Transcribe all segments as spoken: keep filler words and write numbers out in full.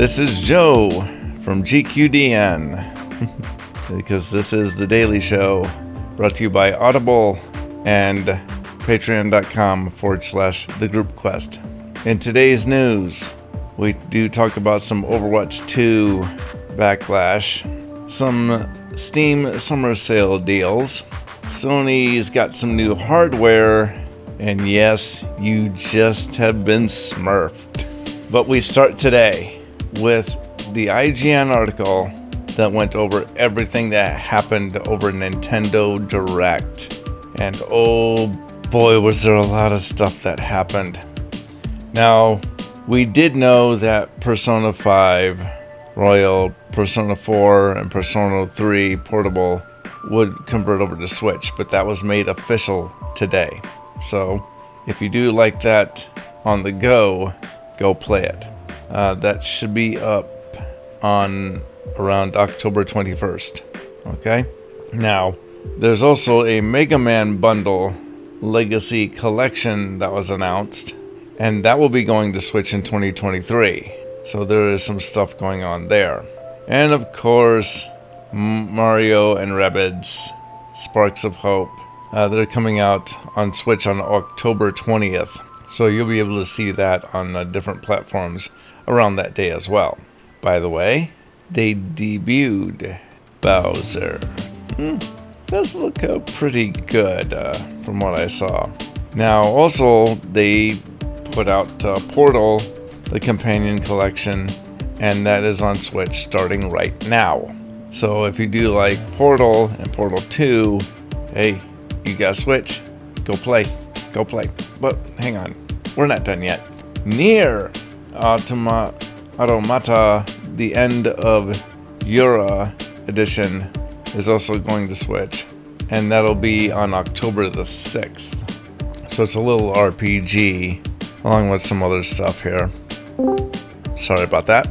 This is Joe from G Q D N, because this is the Daily Show, brought to you by Audible and patreon.com forward slash the group quest. In today's news, we do talk about some Overwatch two backlash, some Steam summer sale deals, Sony's got some new hardware, and yes, you just have been smurfed. But we start today with the I G N article that went over everything that happened over Nintendo Direct. And oh boy, was there a lot of stuff that happened. Now, we did know that Persona five Royal, Persona four, and Persona three Portable would convert over to Switch, but that was made official today. So, if you do like that on the go, go play it. Uh, that should be up on around October twenty-first. Okay? Now, there's also a Mega Man Bundle Legacy Collection that was announced, and that will be going to Switch in twenty twenty-three. So there is some stuff going on there. And of course, Mario and Rabbids Sparks of Hope. Uh, they're coming out on Switch on October twentieth. So you'll be able to see that on uh, different platforms around that day as well. By the way, they debuted Bowser. Hmm, does look uh, pretty good uh, from what I saw. Now, also, they put out uh, Portal, the companion collection, and that is on Switch starting right now. So if you do like Portal and Portal two, hey, you got Switch, go play, go play. But hang on, we're not done yet. Nier Automa- Automata, the End of Yura edition, is also going to Switch, and that'll be on October the sixth. So it's a little R P G, along with some other stuff here. Sorry about that.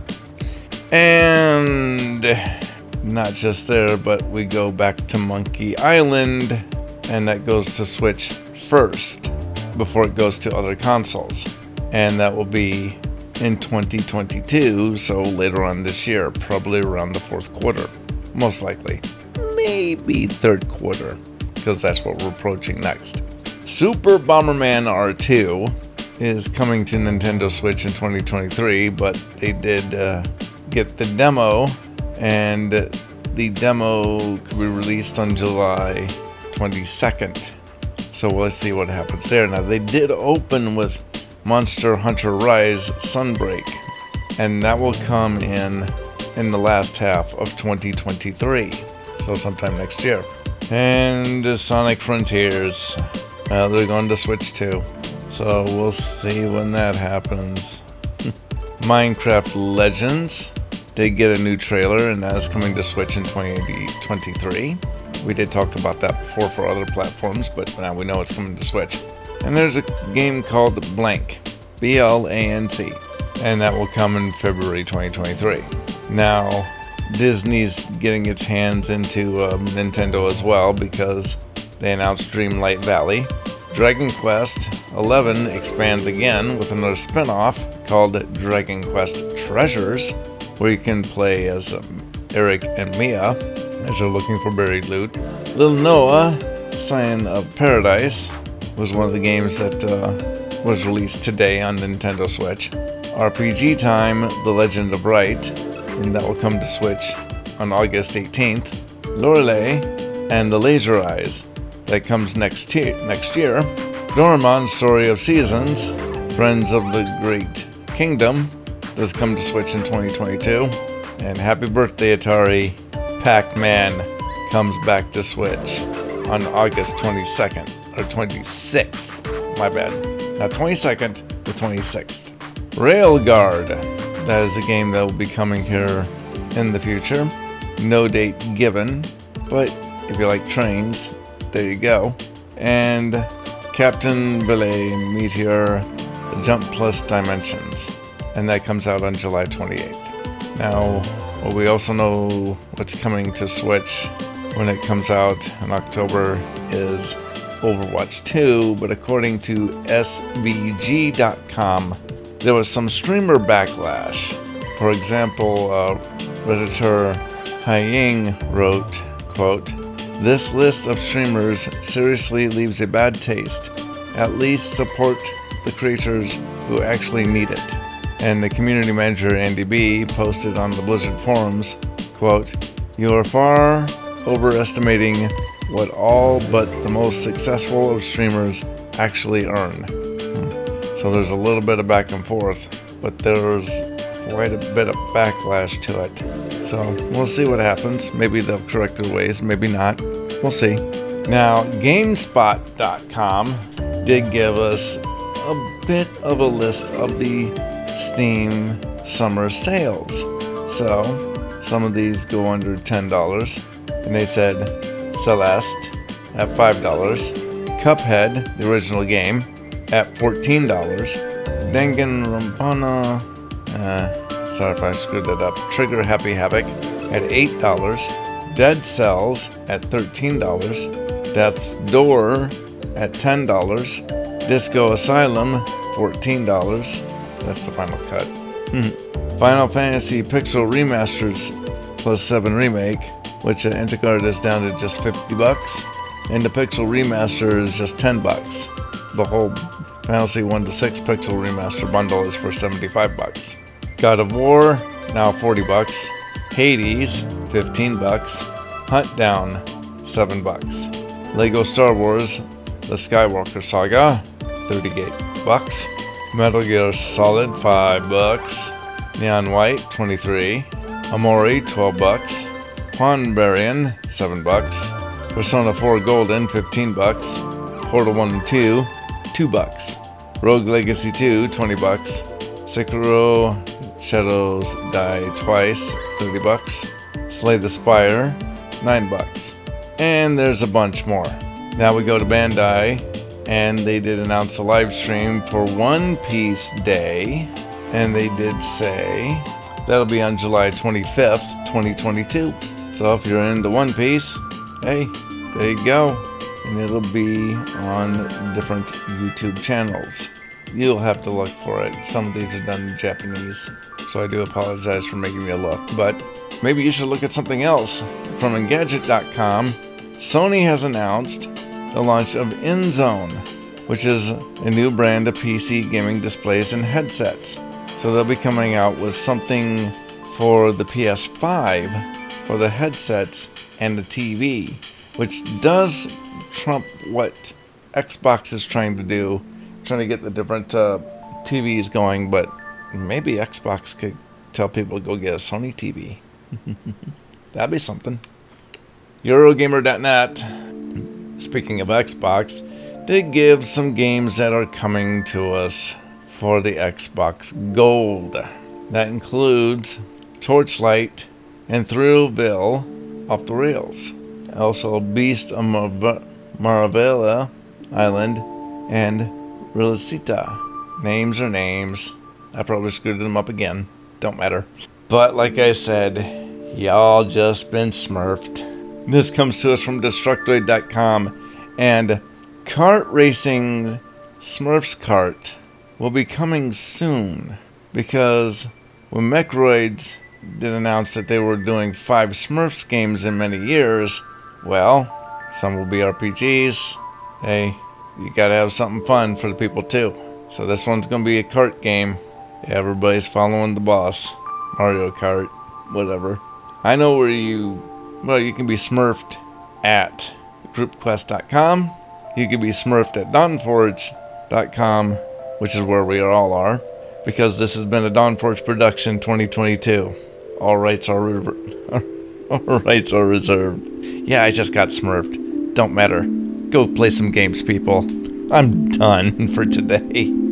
And not just there, but we go back to Monkey Island, and that goes to Switch first before it goes to other consoles. And that will be in twenty twenty-two, so later on this year, probably around the fourth quarter, most likely. Maybe third quarter, because that's what we're approaching next. Super Bomberman R two is coming to Nintendo Switch in twenty twenty-three, but they did uh, get the demo, and the demo could be released on July twenty-second. So let's see what happens there. Now, they did open with Monster Hunter Rise Sunbreak, and that will come in in the last half of twenty twenty-three, so sometime next year. And Sonic Frontiers, uh, they're going to Switch too, so we'll see when that happens. Minecraft Legends did get a new trailer, and that is coming to Switch in twenty twenty-three. We did talk about that before for other platforms, but now we know it's coming to Switch. And there's a game called Blank, B L A N C, and that will come in February twenty twenty-three. Now, Disney's getting its hands into uh, Nintendo as well, because they announced Dreamlight Valley. Dragon Quest eleven expands again with another spin-off called Dragon Quest Treasures, where you can play as um, Eric and Mia as they're looking for buried loot. Little Noah, Sign of Paradise, was one of the games that uh, was released today on Nintendo Switch. R P G Time, The Legend of Wright, and that will come to Switch on August eighteenth. Lorelei and the Laser Eyes, that comes next, te- next year. Doraemon Story of Seasons, Friends of the Great Kingdom, does come to Switch in twenty twenty-two. And happy birthday, Atari, Pac-Man comes back to Switch on August twenty-second, or twenty-sixth, my bad. Not twenty-second, the twenty-sixth. Railguard, that is a game that will be coming here in the future. No date given, but if you like trains, there you go. And Captain Ballet Meteor, the Jump Plus Dimensions, and that comes out on July twenty-eighth. Now, well, we also know what's coming to Switch when it comes out in October is Overwatch two, but according to S V G dot com, there was some streamer backlash For example, uh, Redditor Haiying wrote, quote, "This list of streamers seriously leaves a bad taste. At least support the creators who actually need it." And the community manager, Andy B., posted on the Blizzard forums, quote, "You are far overestimating what all but the most successful of streamers actually earn." So there's a little bit of back and forth, but there's quite a bit of backlash to it. So we'll see what happens. Maybe they'll correct their ways, maybe not. We'll see. Now, GameSpot dot com did give us a bit of a list of the Steam summer sales. So some of these go under ten dollars. And they said Celeste at five dollars. Cuphead, the original game, at fourteen dollars. Danganronpa, uh, sorry if I screwed that up. Trigger Happy Havoc at eight dollars. Dead Cells at thirteen dollars. Death's Door at ten dollars. Disco Asylum, fourteen dollars. That's the final cut. Final Fantasy Pixel Remasters Plus seven Remake, which at Intercard is down to just fifty bucks. And the Pixel Remaster is just ten bucks. The whole Fantasy one to six Pixel Remaster bundle is for seventy-five bucks. God of War, now forty bucks. Hades, fifteen bucks. Hunt Down, seven bucks. Lego Star Wars, The Skywalker Saga, thirty-eight bucks. Metal Gear Solid, five bucks. Neon White, twenty-three. Amori, twelve bucks. Quanbarian, seven bucks. Persona four Golden, fifteen bucks. Portal one and two, two bucks. Rogue Legacy two, twenty bucks. Sekiro Shadows Die Twice, thirty bucks. Slay the Spire, nine bucks. And there's a bunch more. Now we go to Bandai, and they did announce a live stream for One Piece Day, and they did say that'll be on July twenty-fifth, twenty twenty-two. So if you're into One Piece, hey, there you go. And it'll be on different YouTube channels. You'll have to look for it. Some of these are done in Japanese, so I do apologize for making you look. But maybe you should look at something else. From Engadget dot com, Sony has announced the launch of InZone, which is a new brand of P C gaming displays and headsets. So they'll be coming out with something for the P S five, for the headsets and the T V, which does trump what Xbox is trying to do, trying to get the different uh, T Vs going, but maybe Xbox could tell people to go get a Sony T V. That'd be something. Eurogamer dot net, speaking of Xbox, did give some games that are coming to us for the Xbox Gold. That includes Torchlight and Thrillville Off the Rails. Also Beast of Mar- Maravilla Island and Relicita. Names are names. I probably screwed them up again. Don't matter. But like I said, y'all just been smurfed. This comes to us from Destructoid dot com, and Kart Racing Smurfs Kart will be coming soon, because when Mechroids did announce that they were doing five Smurfs games in many years, well, some will be R P Gs. Hey, you gotta have something fun for the people too. So this one's gonna be a kart game. Yeah, everybody's following the boss. Mario Kart, whatever. I know where you... Well, you can be smurfed at Group Quest dot com. You can be smurfed at Dawnforge dot com, which is where we all are, because this has been a Dawnforge production twenty twenty-two. All rights are re- all rights are reserved. Yeah, I just got smurfed. Don't matter. Go play some games, people. I'm done for today.